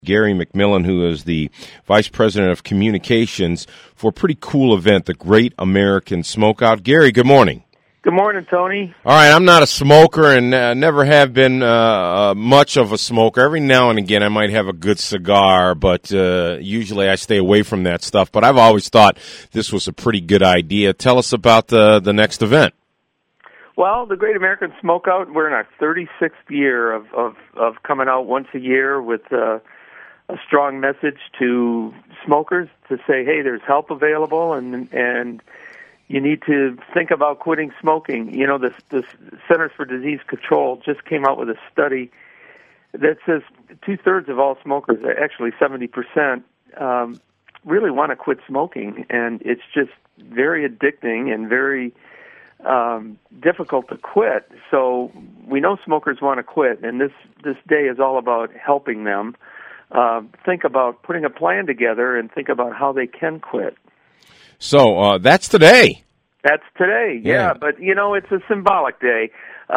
Gary McMillan, who is the Vice President of Communications for a pretty cool event, the Great American Smokeout. Gary, good morning. Good morning, Tony. All right, I'm not a smoker and never have been much of a smoker. Every now and again I might have a good cigar, but usually I stay away from that stuff. But I've always thought this was a pretty good idea. Tell us about the next event. Well, the Great American Smokeout, we're in our 36th year of coming out once a year with a strong message to smokers to say, hey, there's help available, and you need to think about quitting smoking. You know, the Centers for Disease Control just came out with a study that says 2/3 of all smokers, actually 70%, really want to quit smoking, and it's just very addicting and very difficult to quit. So we know smokers want to quit, and this day is all about helping them think about putting a plan together and think about how they can quit. So that's today. That's today, yeah. But, you know, it's a symbolic day.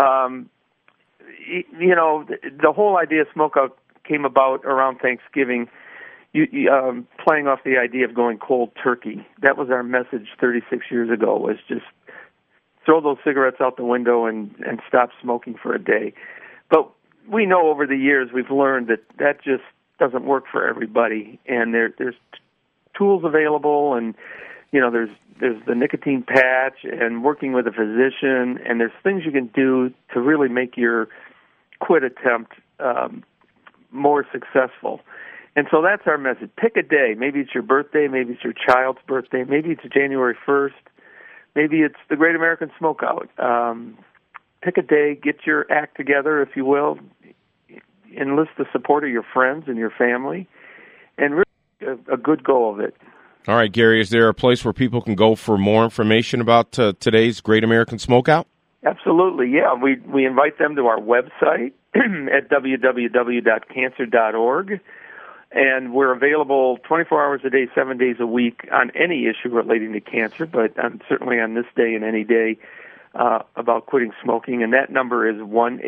You know, the whole idea of Smokeout came about around Thanksgiving, playing off the idea of going cold turkey. That was our message 36 years ago, was just throw those cigarettes out the window and stop smoking for a day. But we know over the years we've learned that just doesn't work for everybody, and there's tools available, and you know there's the nicotine patch and working with a physician, and there's things you can do to really make your quit attempt more successful. And so that's our message. Pick a day. Maybe it's your birthday, maybe it's your child's birthday, maybe it's January 1st, maybe it's the Great American Smokeout. Pick a day, get your act together, if you will, enlist the support of your friends and your family, and really a good go of it. All right, Gary, is there a place where people can go for more information about today's Great American Smokeout? Absolutely, yeah. We invite them to our website at www.cancer.org, and we're available 24 hours a day, 7 days a week on any issue relating to cancer, but certainly on this day and any day about quitting smoking, and that number is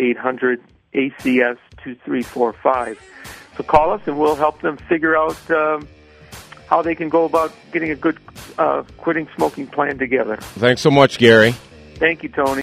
1-800-ACS-2345. So call us, and we'll help them figure out how they can go about getting a good quitting smoking plan together. Thanks so much, Gary. Thank you, Tony.